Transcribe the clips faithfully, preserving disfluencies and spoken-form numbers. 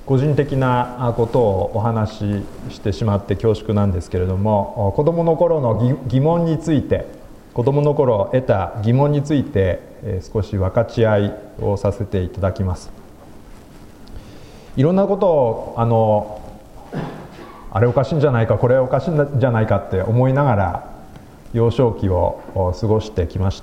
個人的なことをお話ししてしまって恐縮なんですけれども、子どもの頃の疑問について、子どもの頃得た疑問について少し分かち合いをさせていただきます。いろんなことをあのあれおかしいんじゃないか、これおかしいんじゃないかって思いながら幼少期を過ごしてきました。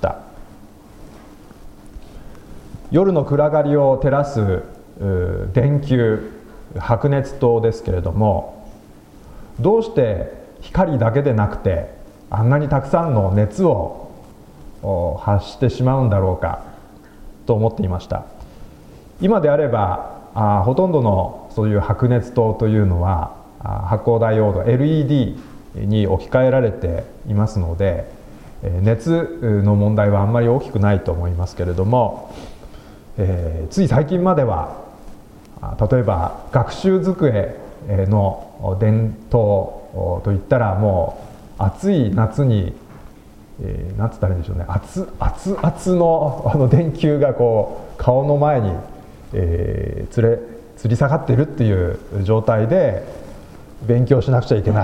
夜の暗がりを照らす電球、白熱灯ですけれども、どうして光だけでなくてあんなにたくさんの熱を発してしまうんだろうかと思っていました。今であればあほとんどのそういう白熱灯というのは発光ダイオード エルイーディー に置き換えられていますので、熱の問題はあんまり大きくないと思いますけれども、えー、つい最近までは例えば学習机の電灯といったら、もう暑い夏に、えー、なんつったらいいんでしょうね、熱熱々のあの電球がこう顔の前に、えー、つれ吊り下がっているっていう状態で勉強しなくちゃいけない。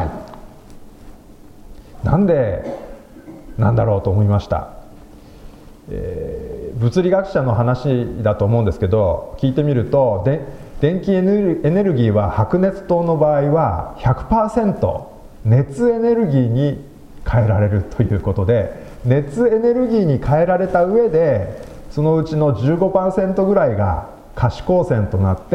なんでなんだろうと思いました。えー、物理学者の話だと思うんですけど、聞いてみるとで電気エネルギーは白熱灯の場合は ひゃくパーセント 熱エネルギーに変えられるということで、熱エネルギーに変えられた上でそのうちの じゅうごパーセント ぐらいが可視光線となって、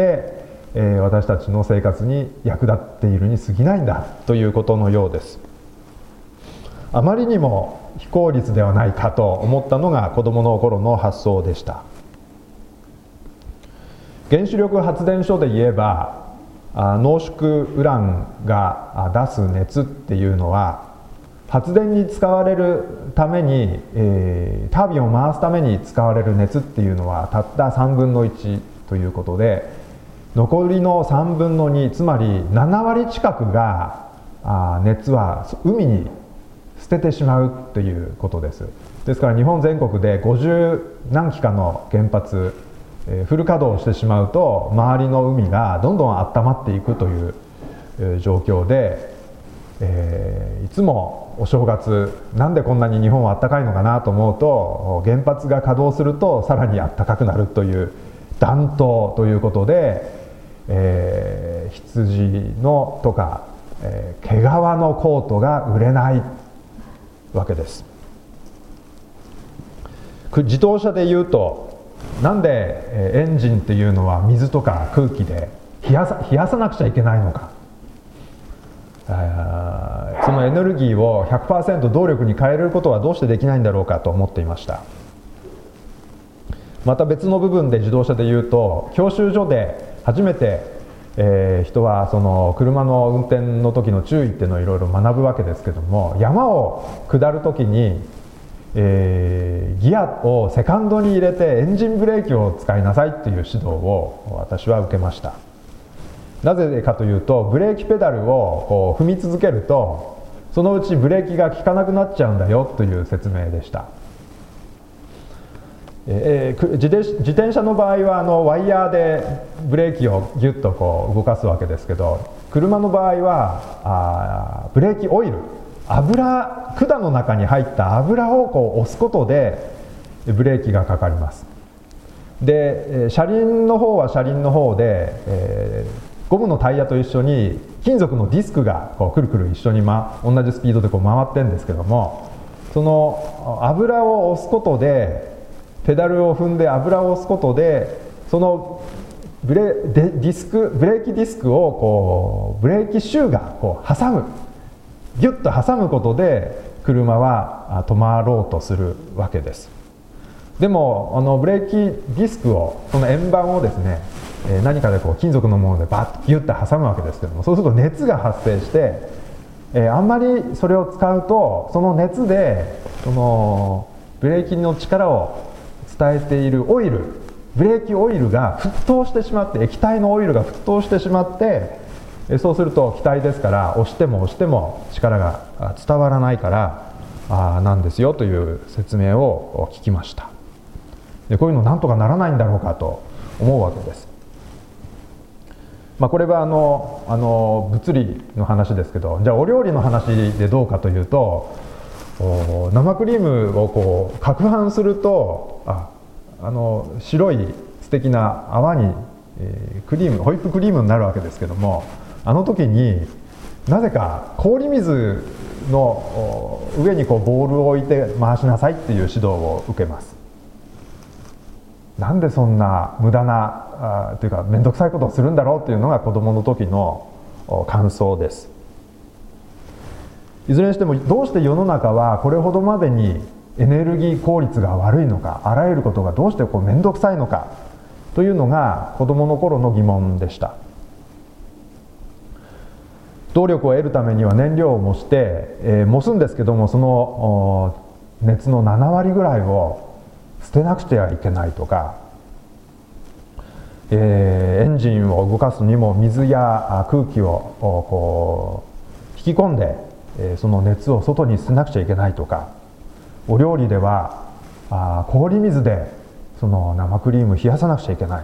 えー、私たちの生活に役立っているに過ぎないんだということのようです。あまりにも非効率ではないかと思ったのが子どもの頃の発想でした。原子力発電所で言えば、濃縮ウランが出す熱っていうのは発電に使われるために、えー、タービンを回すために使われる熱っていうのはたったさんぶんのいちということで、残りのさんぶんのに、つまりななわり近くがあ熱は海に捨ててしまうということです。ですから日本全国でごじゅうなんきかの原発、えー、フル稼働してしまうと周りの海がどんどん温まっていくという、えー、状況で、えー、いつもお正月なんでこんなに日本は暖かいのかなと思うと、原発が稼働するとさらに暖かくなるという暖冬ということで、えー、羊のとか、えー、毛皮のコートが売れないわけです。自動車でいうと、なんでエンジンっていうのは水とか空気で冷やさ、冷やさなくちゃいけないのか、そのエネルギーを ひゃくパーセント 動力に変えることはどうしてできないんだろうかと思っていました。また別の部分で自動車でいうと、教習所で初めて、えー、人はその車の運転の時の注意っていうのをいろいろ学ぶわけですけども、山を下る時に、えー、ギアをセカンドに入れてエンジンブレーキを使いなさいっていう指導を私は受けました。なぜかというと、ブレーキペダルをこう踏み続けるとそのうちブレーキが効かなくなっちゃうんだよという説明でした。えー、自, 自転車の場合はあのワイヤーでブレーキをギュッとこう動かすわけですけど、車の場合はあブレーキオイル、油、管の中に入った油をこう押すことでブレーキがかかります。で車輪の方は車輪の方で、えー、ゴムのタイヤと一緒に金属のディスクがこうくるくる一緒に、ま、同じスピードでこう回ってるんですけども、その油を押すことで、ペダルを踏んで油を押すことで、そのブレデディスクブレーキディスクをこうブレーキシューがこう挟む、ギュッと挟むことで車は止まろうとするわけです。でもあのブレーキディスクを、その円盤をですね、えー、何かでこう金属のものでバッとギュッと挟むわけですけども、そうすると熱が発生して、えー、あんまりそれを使うとその熱でそのブレーキの力を伝えているオイル、ブレーキオイルが沸騰してしまって、液体のオイルが沸騰してしまって、そうすると気体ですから押しても押しても力が伝わらないからあなんですよという説明を聞きました。でこういうのなんとかならないんだろうかと思うわけです。 まあ、これはあのあの物理の話ですけど、じゃあお料理の話でどうかというと、生クリームをこう攪拌するとああの白い素敵な泡に、えー、クリームホイップクリームになるわけですけども、あの時になぜか氷水の上にこうボールを置いて回しなさいっていう指導を受けます。なんでそんな無駄なあというか面倒くさいことをするんだろうっていうのが子どもの時の感想です。いずれにしてもどうして世の中はこれほどまでにエネルギー効率が悪いのか、あらゆることがどうしてこう面倒くさいのかというのが子どもの頃の疑問でした。動力を得るためには燃料を燃して、えー、燃すんですけども、その熱のななわりぐらいを捨てなくてはいけないとか、えー、エンジンを動かすにも水や空気をこう引き込んで、えー、その熱を外に捨てなくちゃいけないとか、お料理ではあ氷水でその生クリーム冷やさなくちゃいけない、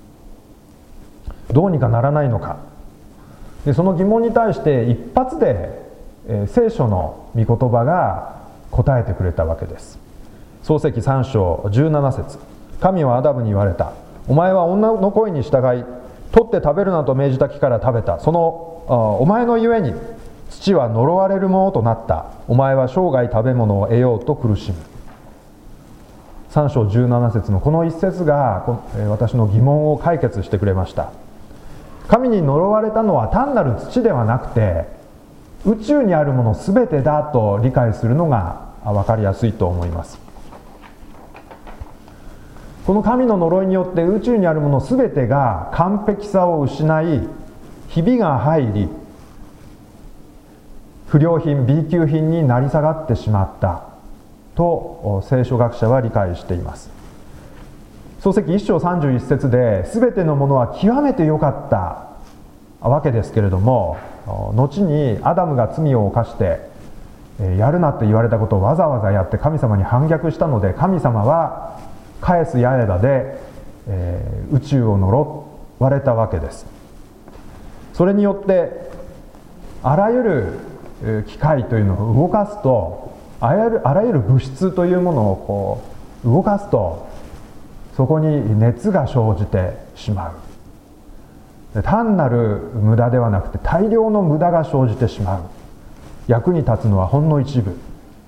どうにかならないのか。でその疑問に対して一発で、えー、聖書の御言葉が答えてくれたわけです。創世記さん章じゅうなな節、神はアダムに言われた。お前は女の声に従い、取って食べるなと命じた木から食べた。そのお前のゆえに土は呪われるものとなった。お前は生涯食べ物を得ようと苦しむ。さん章じゅうなな節のこの一節が私の疑問を解決してくれました。神に呪われたのは単なる土ではなくて、宇宙にあるものすべてだと理解するのが分かりやすいと思います。この神の呪いによって宇宙にあるものすべてが完璧さを失い、ひびが入り、不良品 ビー 級品になり下がってしまったと聖書学者は理解しています。創世記いっ章さんじゅういち節で、すべてのものは極めて良かったわけですけれども、後にアダムが罪を犯してやるなって言われたことをわざわざやって神様に反逆したので、神様は返す刃で、えー、宇宙を呪われたわけです。それによってあらゆる機械というのを動かすと、あらゆる、あらゆる物質というものをこう動かすと、そこに熱が生じてしまう。単なる無駄ではなくて大量の無駄が生じてしまう。役に立つのはほんの一部。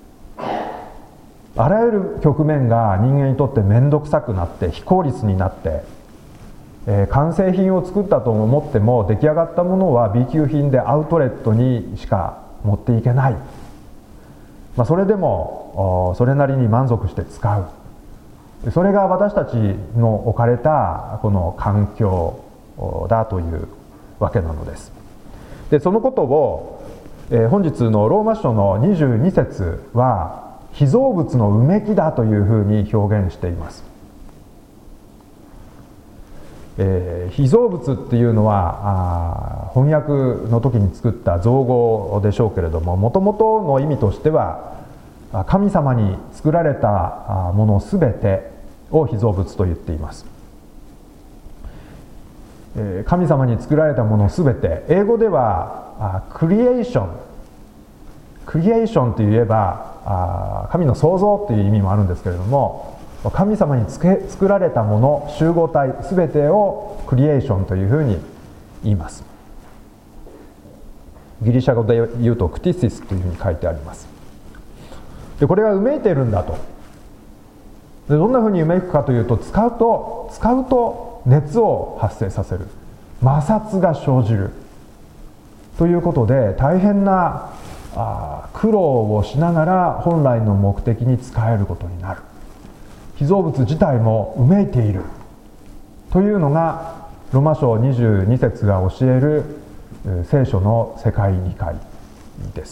あらゆる局面が人間にとって面倒くさくなって非効率になって、えー、完成品を作ったと思っても出来上がったものは ビー 級品でアウトレットにしか持っていけない。まあ、それでもそれなりに満足して使う。それが私たちの置かれたこの環境だというわけなのです。でそのことを、えー、本日のローマ書のにじゅうに節は被造物のうめきだというふうに表現しています。えー、被造物っていうのはあ翻訳の時に作った造語でしょうけれども、もともとの意味としては神様に作られたものすべてを被造物と言っています。えー、神様に作られたものすべて、英語ではクリエーションクリエーションといえばあ神の創造という意味もあるんですけれども、神様につけ作られたもの集合体すべてをクリエーションというふうに言います。ギリシャ語で言うとクティシスというふうに書いてあります。でこれがうめいているんだと。でどんなふうにうめくかというと、使うと使うと熱を発生させる、摩擦が生じるということで、大変なあ苦労をしながら本来の目的に使えることになる。被造物自体もうめいているというのがローマ書にじゅうに節が教える聖書の世界理解です。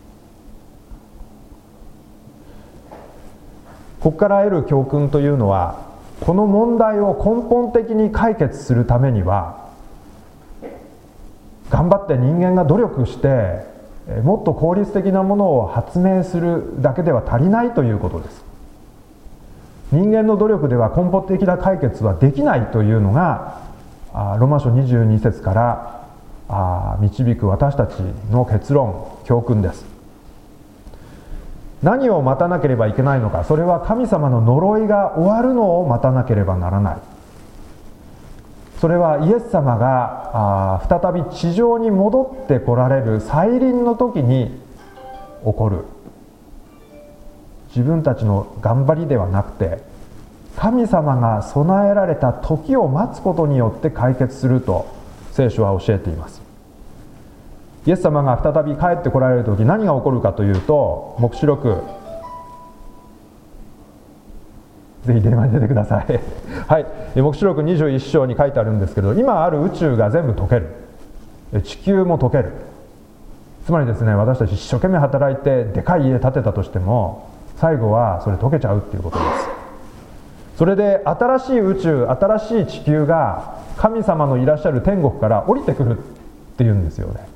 ここから得る教訓というのは、この問題を根本的に解決するためには、頑張って人間が努力してもっと効率的なものを発明するだけでは足りないということです。人間の努力では根本的な解決はできないというのがローマ書にじゅうに節から導く私たちの結論、教訓です。何を待たなければいけないのか、それは神様の呪いが終わるのを待たなければならない。それはイエス様が再び地上に戻ってこられる再臨の時に起こる、自分たちの頑張りではなくて神様が備えられた時を待つことによって解決すると聖書は教えています。イエス様が再び帰ってこられる時、何が起こるかというと、黙示録、ぜひ電話に出てくださいはい、黙示録にじゅういっ章に書いてあるんですけど、今ある宇宙が全部溶ける、地球も溶ける。つまりですね、私たち一生懸命働いてでかい家建てたとしても最後はそれ溶けちゃうっていうことです。それで新しい宇宙、新しい地球が神様のいらっしゃる天国から降りてくるっていうんですよね。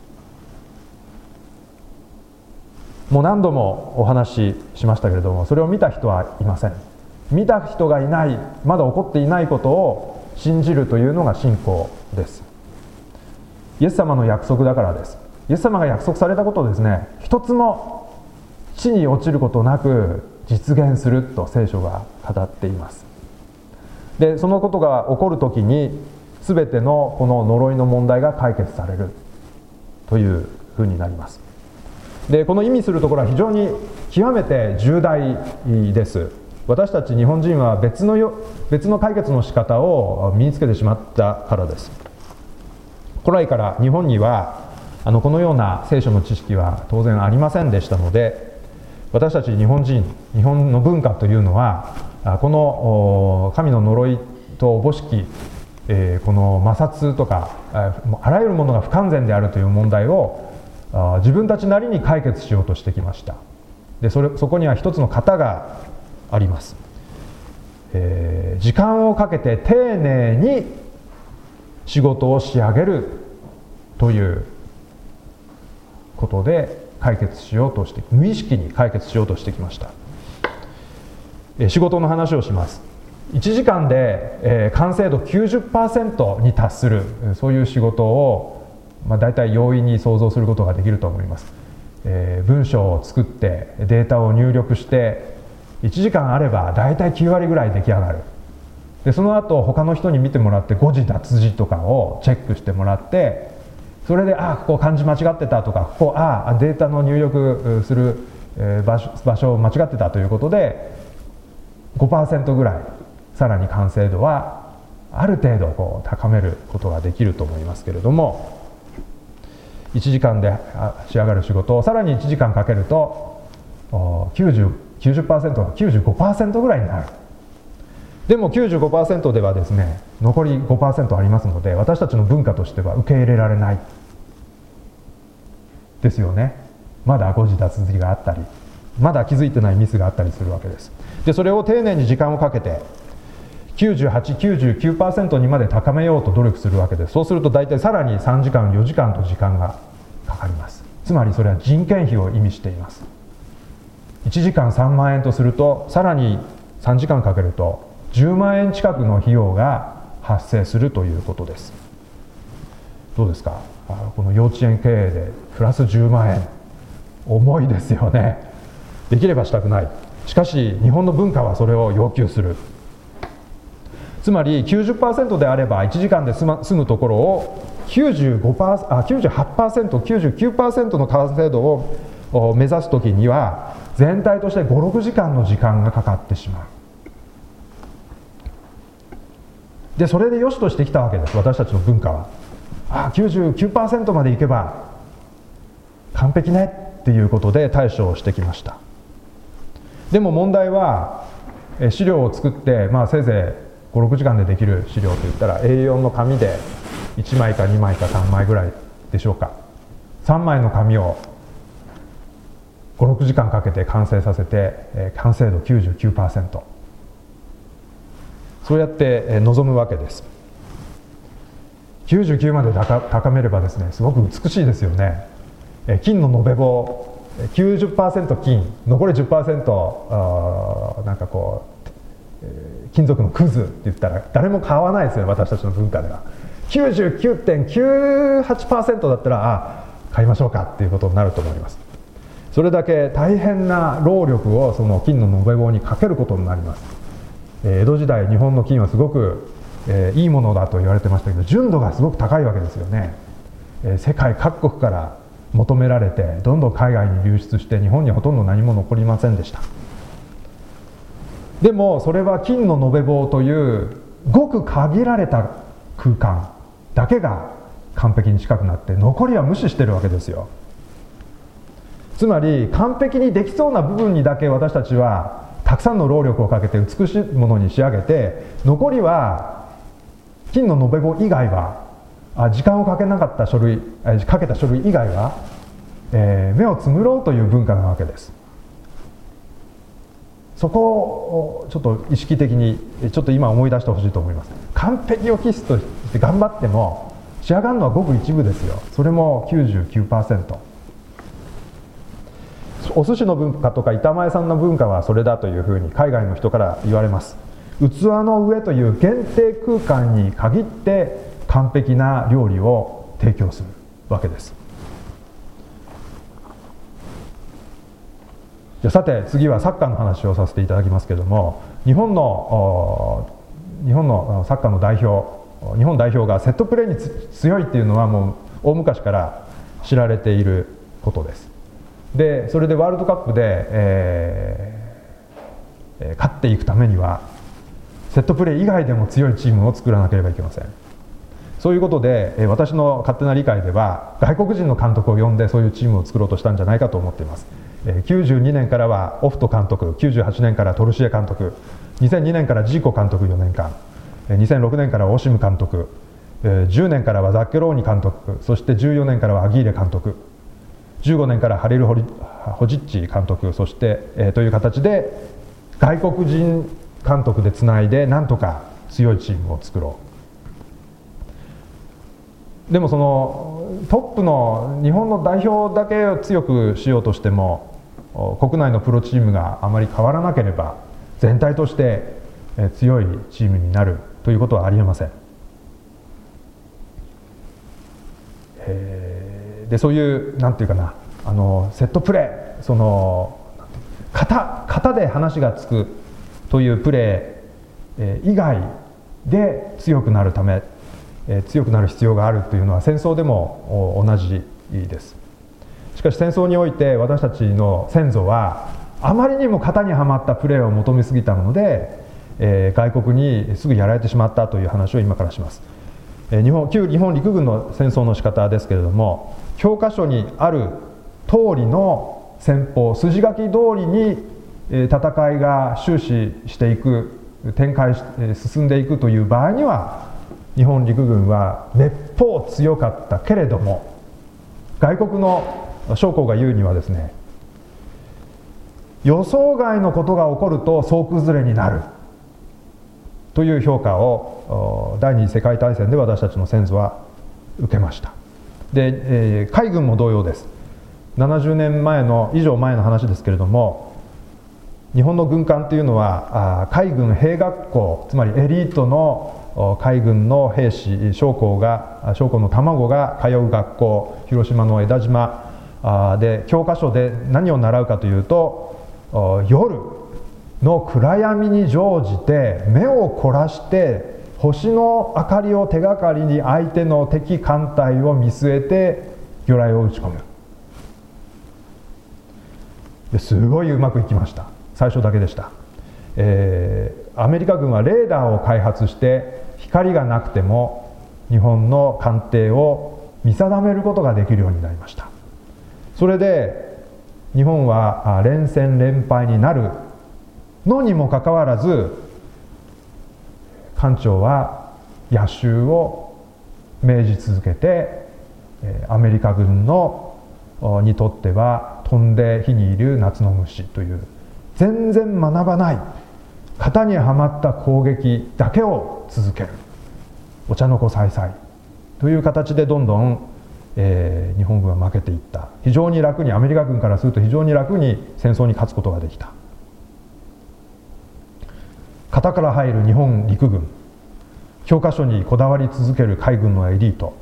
もう何度もお話ししましたけれども、それを見た人はいません。見た人がいない、まだ起こっていないことを信じるというのが信仰です。イエス様の約束だからです。イエス様が約束されたことをですね、一つも地に落ちることなく実現すると聖書が語っています。で、そのことが起こるときに全てのこの呪いの問題が解決されるというふうになります。で、この意味するところは非常に極めて重大です。私たち日本人は別のよ別の解決の仕方を身につけてしまったからです。古来から日本にはあのこのような聖書の知識は当然ありませんでしたので、私たち日本人、日本の文化というのはこの神の呪いとおぼしき、えー、この摩擦とかあらゆるものが不完全であるという問題を自分たちなりに解決しようとしてきました。で、それそこには一つの型があります。えー、時間をかけて丁寧に仕事を仕上げるということで解決しようとして、無意識に解決しようとしてきました。えー、仕事の話をします。いちじかんで、えー、完成度 きゅうじゅっパーセント に達する、そういう仕事をまあ、大体容易に想像することができると思います。えー、文章を作ってデータを入力していちじかんあれば大体きゅう割ぐらい出来上がる。で、その後他の人に見てもらって誤字脱字とかをチェックしてもらって、それであここ漢字間違ってたとか、ここあデータの入力する、えー、場所、場所を間違ってたということで ごパーセント ぐらいさらに完成度はある程度こう高めることができると思いますけれども、いちじかんで仕上がる仕事をさらにいちじかんかけると きゅうじゅう、きゅうじゅっパーセント が きゅうじゅうごパーセント ぐらいになる。でも きゅうじゅうごパーセント ではですね、残り ごパーセント ありますので、私たちの文化としては受け入れられないですよね。まだ誤字脱字があったり、まだ気づいてないミスがあったりするわけです。で、それを丁寧に時間をかけてきゅうじゅうはち、きゅうじゅうきゅうパーセント にまで高めようと努力するわけです。そうすると大体さらにさんじかんよじかんと時間がかかります。つまりそれは人件費を意味しています。いちじかんさんまんえんとすると、さらにさんじかんかけるとじゅうまんえん近くの費用が発生するということです。どうですか、この幼稚園経営でプラスじゅうまんえん、重いですよね。できればしたくない。しかし日本の文化はそれを要求する。つまり きゅうじゅっパーセント であればいちじかんで済む、済むところを きゅうじゅうごパーセント、あ きゅうじゅうはちパーセント、きゅうじゅうきゅうパーセント の完成度を目指すときには全体としてご、ろくじかんの時間がかかってしまう。で、それで良しとしてきたわけです。私たちの文化はあ きゅうじゅうきゅうパーセント までいけば完璧ねっていうことで対処をしてきました。でも問題は資料を作って、まあ、せいぜいご、ろくじかんでできる資料といったら エーよん の紙でいちまいかにまいかさんまいぐらいでしょうか。さんまいの紙をご、ろくじかんかけて完成させて、えー、完成度 きゅうじゅうきゅうパーセント、 そうやって、えー、望むわけです。きゅうじゅうきゅうまで高、高めればですね、すごく美しいですよね。えー、金の延べ棒 きゅうじゅっパーセント 金、残り じゅっパーセント あなんかこう金属のくずって言ったら誰も買わないですよ、私たちの文化では。 きゅうじゅうきゅうてんきゅうはちパーセント だったらあ買いましょうかっていうことになると思います。それだけ大変な労力をその金の延べ棒にかけることになります。江戸時代日本の金はすごく、えー、いいものだと言われてましたけど、純度がすごく高いわけですよね。えー、世界各国から求められてどんどん海外に流出して日本にはほとんど何も残りませんでした。でもそれは金の延べ棒というごく限られた空間だけが完璧に近くなって残りは無視してるわけですよ。つまり完璧にできそうな部分にだけ私たちはたくさんの労力をかけて美しいものに仕上げて、残りは金の延べ棒以外はあ時間をかけなかった書類かけた書類以外は、えー、目をつむろうという文化なわけです。そこをちょっと意識的にちょっと今思い出してほしいと思います。完璧を期すとして頑張っても仕上がるのはごく一部ですよ。それも きゅうじゅうきゅうパーセント。お寿司の文化とか板前さんの文化はそれだというふうに海外の人から言われます。器の上という限定空間に限って完璧な料理を提供するわけです。じゃあさて次はサッカーの話をさせていただきますけれども、日本の日本のサッカーの代表日本代表がセットプレーに強いっていうのはもう大昔から知られていることです。でそれでワールドカップで、えー、勝っていくためにはセットプレー以外でも強いチームを作らなければいけません。そういうことで私の勝手な理解では外国人の監督を呼んでそういうチームを作ろうとしたんじゃないかと思っています。きゅうじゅうにねんからはオフト監督、きゅうじゅうはちねんからトルシエ監督、にせんにねんからジーコ監督よねんかん、にせんろくねんからオシム監督、じゅうねんからはザッケローニ監督、そしてじゅうよねんからはアギーレ監督、じゅうごねんからハリル・ホジッチ監督、そして、えー、という形で外国人監督でつないでなんとか強いチームを作ろう。でもそのトップの日本の代表だけを強くしようとしても国内のプロチームがあまり変わらなければ全体として強いチームになるということはありえません。えー、でそういうなんていうかなあのセットプレーその型型で話がつくというプレー以外で強くなるため強くなる必要があるというのは戦争でも同じです。しかし戦争において私たちの先祖はあまりにも型にはまったプレーを求めすぎたので、えー、外国にすぐやられてしまったという話を今からします。えー、日本旧日本陸軍の戦争の仕方ですけれども、教科書にある通りの戦法筋書き通りに、えー、戦いが終始していく展開し、えー、進んでいくという場合には日本陸軍はめっぽう強かったけれども、外国の将校が言うにはですね、予想外のことが起こると総崩れになるという評価を第二次世界大戦で私たちの先祖は受けました。で、えー、海軍も同様です。ななじゅうねんまえの以上前の話ですけれども、日本の軍艦というのはあ海軍兵学校、つまりエリートの海軍の兵士将校が将校の卵が通う学校、広島の江田島で教科書で何を習うかというと、夜の暗闇に乗じて目を凝らして星の明かりを手がかりに相手の敵艦隊を見据えて魚雷を撃ち込む。ですごいうまくいきました。最初だけでした。えー、アメリカ軍はレーダーを開発して光がなくても日本の艦艇を見定めることができるようになりました。それで日本は連戦連敗になるのにもかかわらず、艦長は夜襲を命じ続けて、アメリカ軍のにとっては飛んで火にいる夏の虫という全然学ばない型にはまった攻撃だけを続ける、お茶の子さいさいという形でどんどん、えー、日本軍は負けていった。非常に楽に、アメリカ軍からすると非常に楽に戦争に勝つことができた。 型から入る日本陸軍、教科書にこだわり続ける海軍のエリート、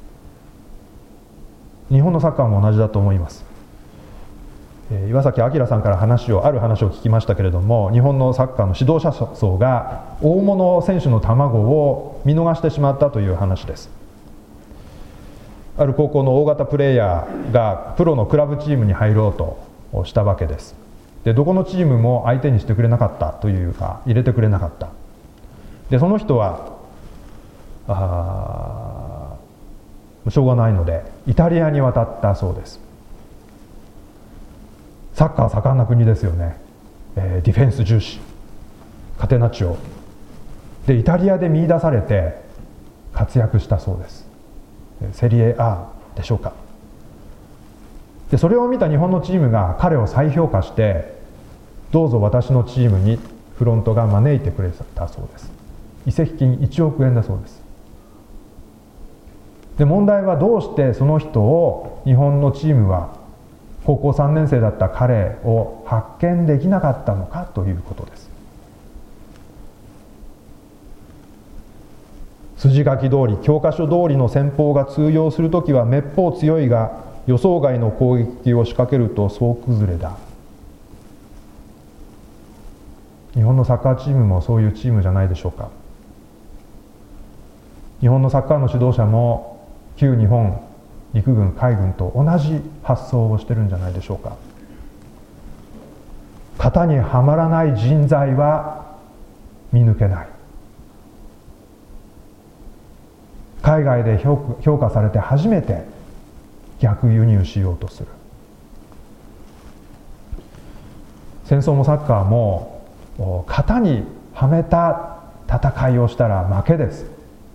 日本のサッカーも同じだと思います。岩崎明さんから話をある話を聞きましたけれども、日本のサッカーの指導者層が大物選手の卵を見逃してしまったという話です。ある高校の大型プレーヤーがプロのクラブチームに入ろうとしたわけです。でどこのチームも相手にしてくれなかったというか、入れてくれなかった。でその人はあしょうがないのでイタリアに渡ったそうです。サッカー盛んな国ですよね、えー、ディフェンス重視、カテナチオでイタリアで見出されて活躍したそうです。セリエ A でしょうか。でそれを見た日本のチームが彼を再評価して、どうぞ私のチームにフロントが招いてくれたそうです。移籍金いちおくえんだそうです。で問題は、どうしてその人を日本のチームは高校さんねん生だった彼を発見できなかったのかということです。筋書き通り、教科書通りの戦法が通用するときはめっぽう強いが、予想外の攻撃を仕掛けると総崩れだ。日本のサッカーチームもそういうチームじゃないでしょうか。日本のサッカーの指導者も旧日本陸軍海軍と同じ発想をしてるんじゃないでしょうか。型にはまらない人材は見抜けない。海外で評価されて初めて逆輸入しようとする。戦争もサッカーも型にはめた戦いをしたら負けです。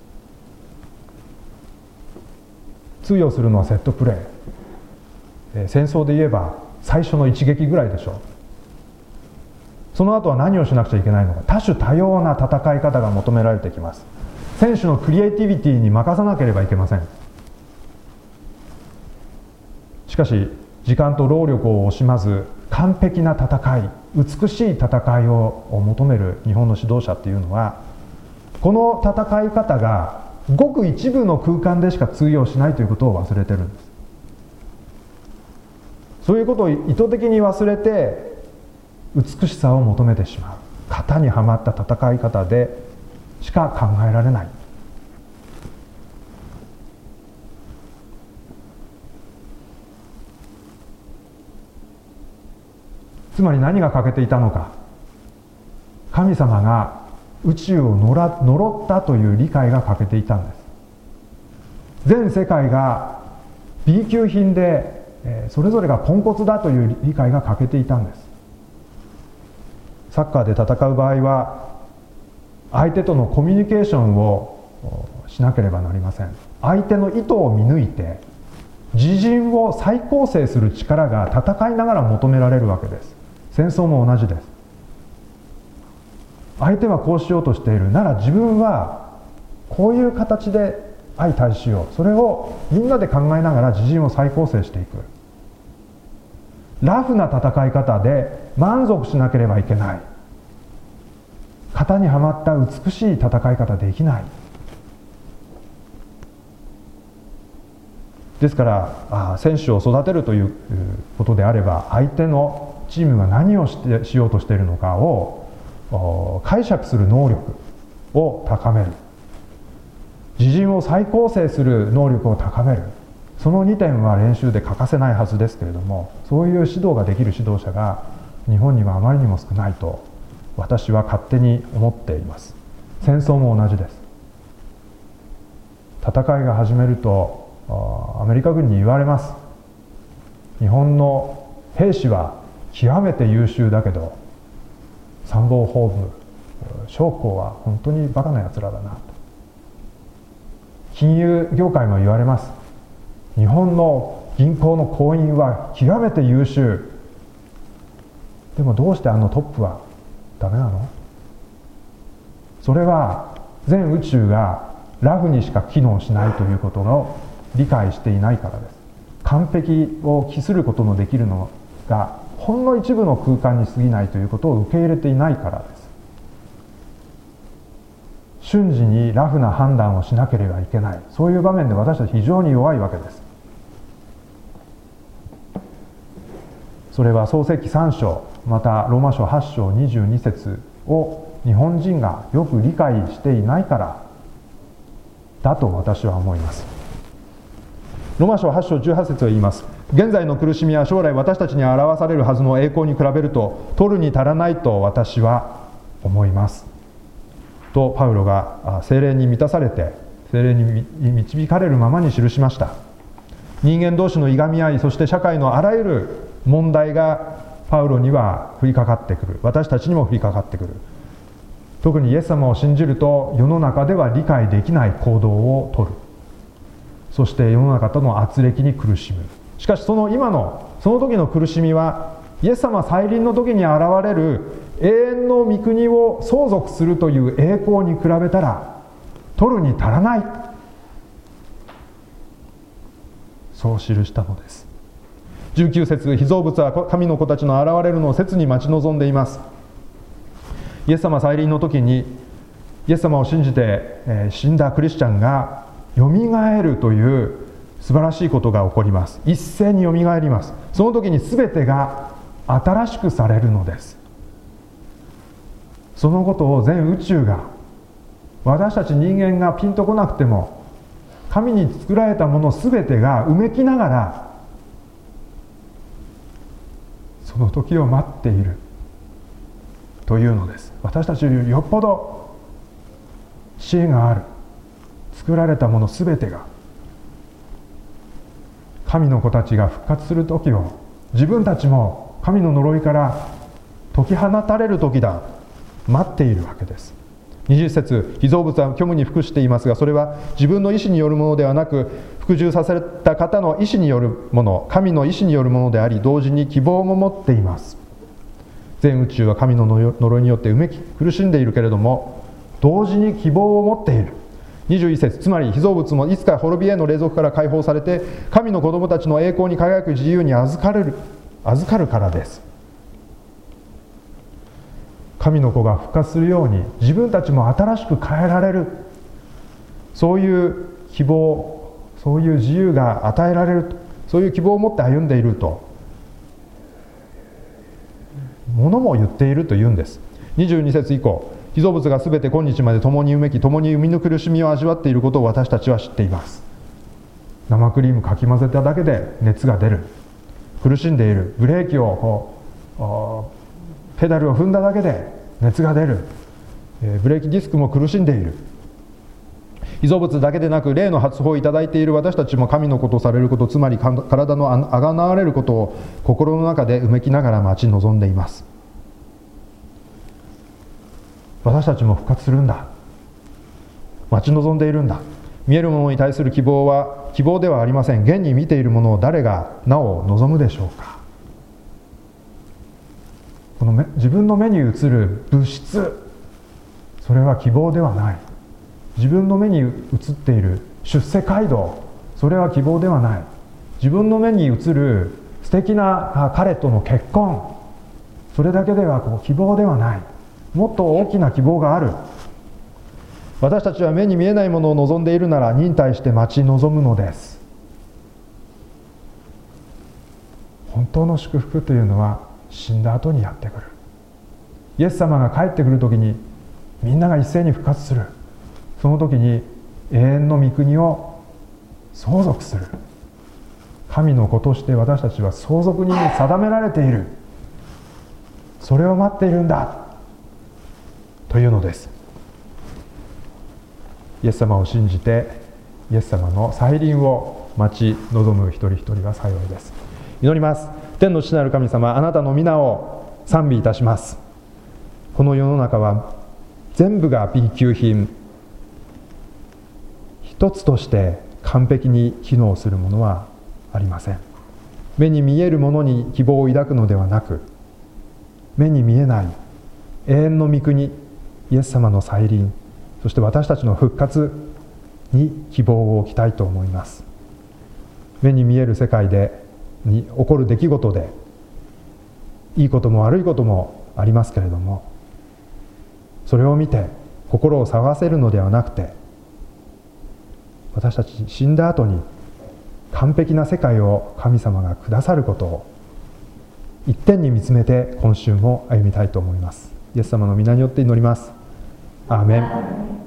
通用するのはセットプレー、戦争で言えば最初の一撃ぐらいでしょう。その後は何をしなくちゃいけないのか、多種多様な戦い方が求められてきます。選手のクリエイティビティに任さなければいけません。しかし時間と労力を惜しまず完璧な戦い、美しい戦いを求める日本の指導者っていうのは、この戦い方がごく一部の空間でしか通用しないということを忘れてるんです。そういうことを意図的に忘れて美しさを求めてしまう。型にはまった戦い方でしか考えられない。つまり何が欠けていたのか。神様が宇宙をのら呪ったという理解が欠けていたんです。全世界が B 級品で、えー、それぞれがポンコツだという理解が欠けていたんです。サッカーで戦う場合は相手とのコミュニケーションをしなければなりません。相手の意図を見抜いて自陣を再構成する力が戦いながら求められるわけです。戦争も同じです。相手はこうしようとしているなら、自分はこういう形で相対しよう。それをみんなで考えながら自陣を再構成していく。ラフな戦い方で満足しなければいけない。型にはまった美しい戦い方できない。ですからあ選手を育てるということであれば、相手のチームが何をしてしようとしているのかを解釈する能力を高める。自陣を再構成する能力を高める。そのにてんは練習で欠かせないはずですけれども、そういう指導ができる指導者が日本にはあまりにも少ないと私は勝手に思っています。戦争も同じです。戦いが始めるとアメリカ軍に言われます。日本の兵士は極めて優秀だけど参謀本部将校は本当にバカなやつらだなと。金融業界も言われます。日本の銀行の行員は極めて優秀。でもどうしてあのトップはダメなの？それは全宇宙がラフにしか機能しないということを理解していないからです。完璧を期することのできるのがほんの一部の空間に過ぎないということを受け入れていないからです。 瞬時にラフな判断をしなければいけない、そういう場面で私たち非常に弱いわけです。それは創世記さん章、またローマ書はち章にじゅうに節を日本人がよく理解していないからだと私は思います。ローマ書はち章じゅうはち節を言います。現在の苦しみは将来私たちに表されるはずの栄光に比べると取るに足らないと私は思いますと、パウロが聖霊に満たされて聖霊に導かれるままに記しました。人間同士のいがみ合い、そして社会のあらゆる問題がパウロには降りかかってくる。私たちにも降りかかってくる。特にイエス様を信じると世の中では理解できない行動をとる。そして世の中との軋轢に苦しむ。しかしその今のその時の苦しみはイエス様再臨の時に現れる永遠の御国を相続するという栄光に比べたら取るに足らない、そう記したのです。じゅうきゅう節、被造物は神の子たちの現れるのを切に待ち望んでいます。イエス様再臨の時にイエス様を信じて、えー、死んだクリスチャンがよみがえるという素晴らしいことが起こります。一斉によみがえります。その時に全てが新しくされるのです。そのことを全宇宙が、私たち人間がピンとこなくても神に作られたもの全てがうめきながらその時を待っているというのです。私たちよりよっぽど知恵がある。作られたもの全てが、神の子たちが復活する時を、自分たちも神の呪いから解き放たれる時だ、待っているわけです。にじゅう節、被造物は虚無に服していますが、それは自分の意志によるものではなく、服従させた方の意志によるもの、神の意志によるものであり、同時に希望も持っています。全宇宙は神の呪いによってうめき苦しんでいるけれども、同時に希望を持っている。にじゅういち節、つまり被造物もいつか滅びへの隷属から解放されて、神の子供たちの栄光に輝く自由に預かれる、預かるからです。神の子が復活するように、自分たちも新しく変えられる、そういう希望、そういう自由が与えられる、そういう希望を持って歩んでいるとものも言っているというんです。にじゅうに節以降、被造物がすべて今日まで共にうめき、共に生みの苦しみを味わっていることを私たちは知っています。生クリームかき混ぜただけで熱が出る、苦しんでいる。ブレーキをこうペダルを踏んだだけで熱が出る、ブレーキディスクも苦しんでいる。被造物だけでなく、霊の発砲をいただいている私たちも神の子とされること、つまり体のあがなわれることを心の中でうめきながら待ち望んでいます。私たちも復活するんだ、待ち望んでいるんだ。見えるものに対する希望は希望ではありません。現に見ているものを誰がなお望むでしょうか。この自分の目に映る物質、それは希望ではない。自分の目に映っている出世街道、それは希望ではない。自分の目に映る素敵な彼との結婚、それだけではこう希望ではない。もっと大きな希望がある。私たちは目に見えないものを望んでいるなら、忍耐して待ち望むのです。本当の祝福というのは死んだ後にやってくる。イエス様が帰ってくる時にみんなが一斉に復活する。その時に永遠の御国を相続する。神の子として私たちは相続人に定められている。それを待っているんだというのです。イエス様を信じてイエス様の再臨を待ち望む一人一人は幸いです。祈ります。天の父なる神様、あなたの皆を賛美いたします。この世の中は全部が B 級品、一つとして完璧に機能するものはありません。目に見えるものに希望を抱くのではなく、目に見えない永遠の御国、イエス様の再臨、そして私たちの復活に希望を置きたいと思います。目に見える世界でに起こる出来事でいいことも悪いこともありますけれども、それを見て心を騒がせるのではなくて、私たち死んだ後に完璧な世界を神様がくださることを一点に見つめて今週も歩みたいと思います。イエス様の皆によって祈ります。アーメン。